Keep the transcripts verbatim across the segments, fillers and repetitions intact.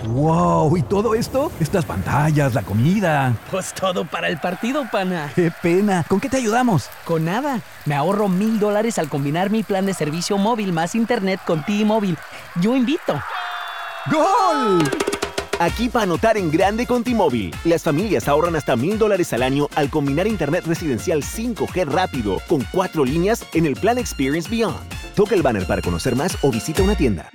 ¡Wow! ¿Y todo esto? Estas pantallas, la comida. Pues todo para el partido, pana. ¡Qué pena! ¿Con qué te ayudamos? Con nada. Me ahorro mil dólares al combinar mi plan de servicio móvil más internet con T-Mobile. Yo invito. ¡Gol! Aquí para anotar en grande con T-Mobile. Las familias ahorran hasta mil dólares al año al combinar internet residencial cinco G rápido con cuatro líneas en el plan Experience Beyond. Toca el banner para conocer más o visita una tienda.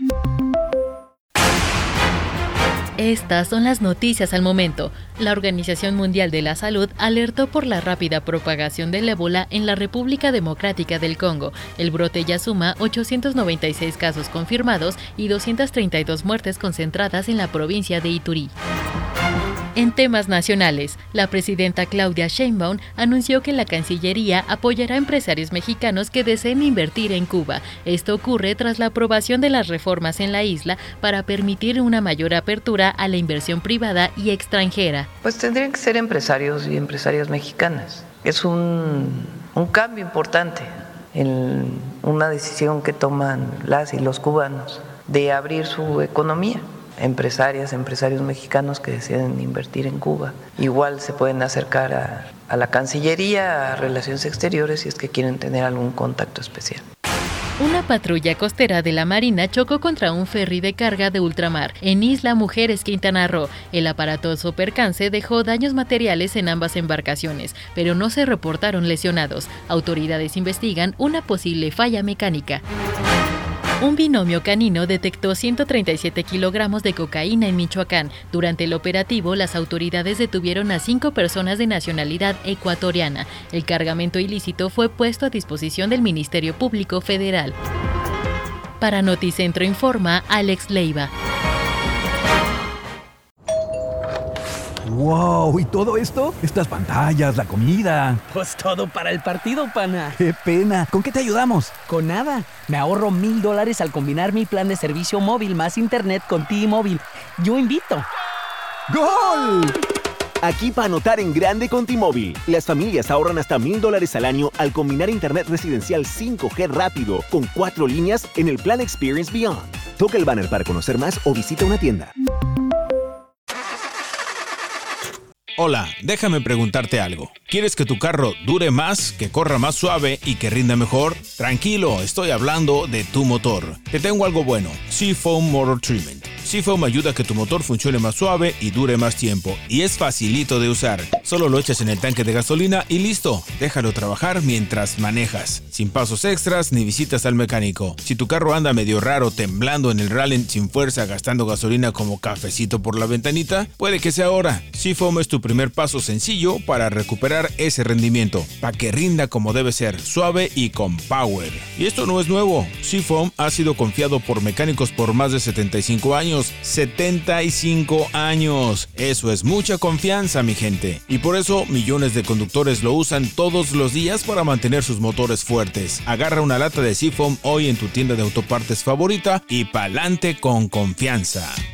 Estas son las noticias al momento. La Organización Mundial de la Salud alertó por la rápida propagación del ébola en la República Democrática del Congo. El brote ya suma ochocientos noventa y seis casos confirmados y doscientas treinta y dos muertes concentradas en la provincia de Ituri. En temas nacionales, la presidenta Claudia Sheinbaum anunció que la Cancillería apoyará a empresarios mexicanos que deseen invertir en Cuba. Esto ocurre tras la aprobación de las reformas en la isla para permitir una mayor apertura a la inversión privada y extranjera. Pues tendrían que ser empresarios y empresarias mexicanas. Es un, un cambio importante en una decisión que toman las y los cubanos de abrir su economía. Empresarias, empresarios mexicanos que deseen invertir en Cuba. Igual se pueden acercar a, a la Cancillería, a Relaciones Exteriores, si es que quieren tener algún contacto especial. Una patrulla costera de la Marina chocó contra un ferry de carga de ultramar en Isla Mujeres, Quintana Roo. El aparatoso percance dejó daños materiales en ambas embarcaciones, pero no se reportaron lesionados. Autoridades investigan una posible falla mecánica. Un binomio canino detectó ciento treinta y siete kilogramos de cocaína en Michoacán. Durante el operativo, las autoridades detuvieron a cinco personas de nacionalidad ecuatoriana. El cargamento ilícito fue puesto a disposición del Ministerio Público Federal. Para Noticentro Informa, Alex Leiva. ¡Wow! ¿Y todo esto? Estas pantallas, la comida. Pues todo para el partido, pana. ¡Qué pena! ¿Con qué te ayudamos? Con nada. Me ahorro mil dólares al combinar mi plan de servicio móvil más internet con T-Mobile. Yo invito. ¡Gol! Aquí para anotar en grande con T-Mobile. Las familias ahorran hasta mil dólares al año al combinar internet residencial cinco G rápido con cuatro líneas en el plan Experience Beyond. Toca el banner para conocer más o visita una tienda. Hola, déjame preguntarte algo. ¿Quieres que tu carro dure más, que corra más suave y que rinda mejor? Tranquilo, estoy hablando de tu motor. Te tengo algo bueno, Seafoam Motor Treatment. Seafoam ayuda a que tu motor funcione más suave y dure más tiempo. Y es facilito de usar. Solo lo echas en el tanque de gasolina y listo. Déjalo trabajar mientras manejas. Sin pasos extras ni visitas al mecánico. Si tu carro anda medio raro, temblando en el rally sin fuerza, gastando gasolina como cafecito por la ventanita, puede que sea ahora. Seafoam es tu primer paso sencillo para recuperar ese rendimiento. Para que rinda como debe ser, suave y con power. Y esto no es nuevo. Seafoam ha sido confiado por mecánicos por más de setenta y cinco años. setenta y cinco años. Eso es mucha confianza, mi gente. Y por eso millones de conductores lo usan todos los días para mantener sus motores fuertes. Agarra una lata de Seafoam hoy en tu tienda de autopartes favorita y pa'lante con confianza.